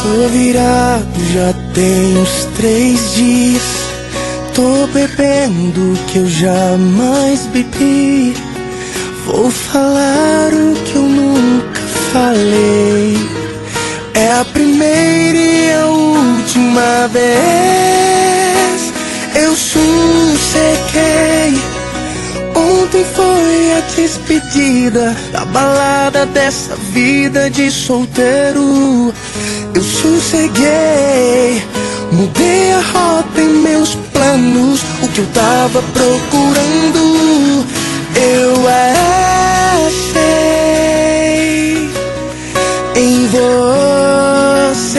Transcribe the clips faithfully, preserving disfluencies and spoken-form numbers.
Tô virado, já tem uns três dias. Tô bebendo o que eu jamais bebi. Vou falar o que eu nunca falei. É a primeira e a última vez. Eu sosseguei. Ontem foi a despedida da balada dessa vida de solteiro. Eu sosseguei, mudei a rota em meus planos. O que eu tava procurando eu achei em você.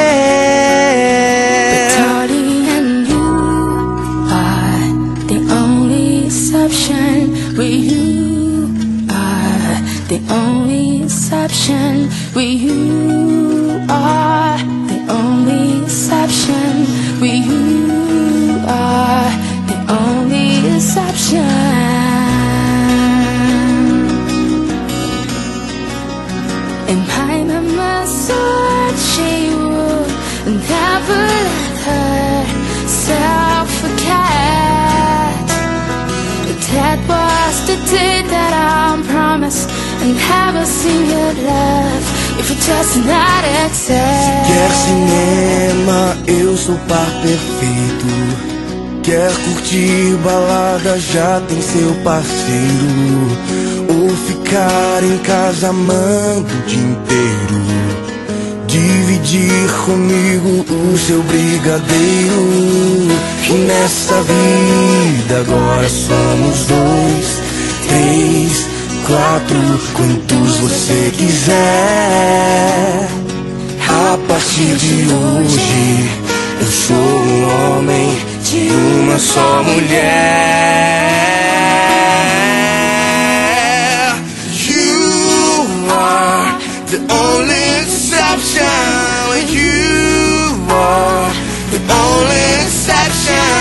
But darling, and you are the only exception. With you are the only exception. With you are the only exception. With you are the only exception. And my mama said she would never let herself forget. But that was the day that I promised and never seen your love if it just not accept. Quer cinema, eu sou par perfeito. Quer curtir balada, já tem seu parceiro. Ou ficar em casa amando o dia inteiro. Dividir comigo o seu brigadeiro. E nessa vida agora somos dois, três, quatro, quantos você quiser. A partir de hoje eu sou um homem de uma só mulher. The only exception, you are the only exception.